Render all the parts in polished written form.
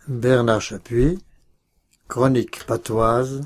Bernard Chapuis, Chronique patoise,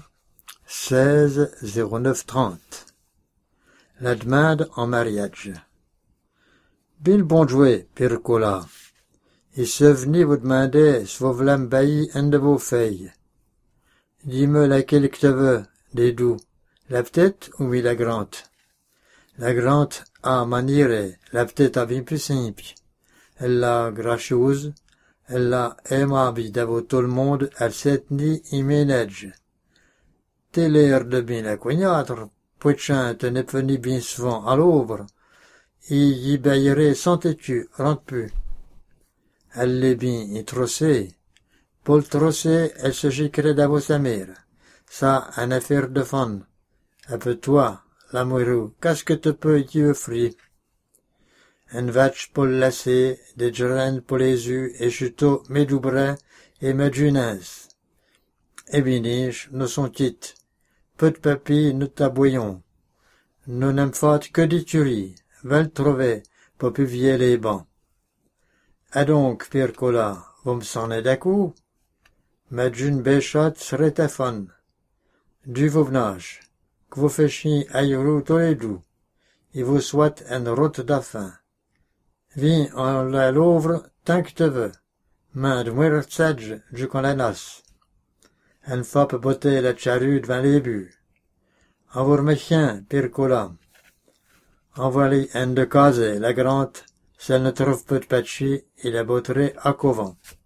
16-09-30. La demande en mariage. Bien bon joué, Pircola. Il se venait vous demander si vous voulez m'bailler un de vos filles. Dis-moi laquelle que tu veux, des doux, la petite ou oui la grande. La grande a manière, la petite a bien plus simple. Elle a gracieuse, elle a aimable d'avoir tout le monde, elle s'est tenue et ménage. T'es l'air de bien la coignatre, poitchin te n'est venu bien souvent à l'ouvre, et y baillerait sans têtu, rentre plus. Elle l'est bien et trossée. Pour le trosser, elle se gicrait d'avoir sa mère. Ça, une affaire de fun. Un peu toi, l'amoureux, qu'est-ce que tu peux y offrir? Un vache pour le lasser, des graines pour les yeux, et chuteau, mes doux bras, et mes junaises. Et biniche, nous sont quittes. Peu de papier, nous t'aboyons. Nous n'aimons pas que des tueries. Va le trouver, pour publier les bancs. Ah donc, Pircola, vous me sonnez d'accord? Mais d'une béchotte serait ta fun. Du vous venage, que vous fâchiez ailleurs tous les deux, et vous souhaite une route d'afin. Viens, on la l'ouvre tant que tu veux, mais de moi sage, je qu'on la nasse. Une fois pour botter la charrue devant les buts. Envoie mes chiens, Pircola. Envoie-les un de case, la grande, si elle ne trouve pas de patchy, et la botterait à couvent.